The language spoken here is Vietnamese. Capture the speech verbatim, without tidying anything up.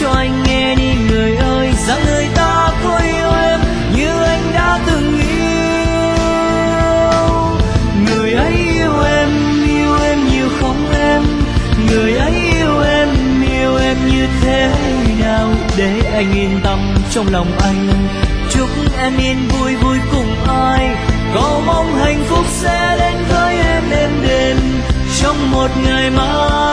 cho anh nghe đi người ơi, rằng người ta có yêu em như anh đã từng yêu. Người ấy yêu em, yêu em nhiều không em, người ấy yêu em, yêu em như thế nào để anh yên tâm trong lòng anh. Chúc em yên vui vui cùng ai, cầu mong hạnh phúc sẽ đến với em êm đềm trong một ngày mai.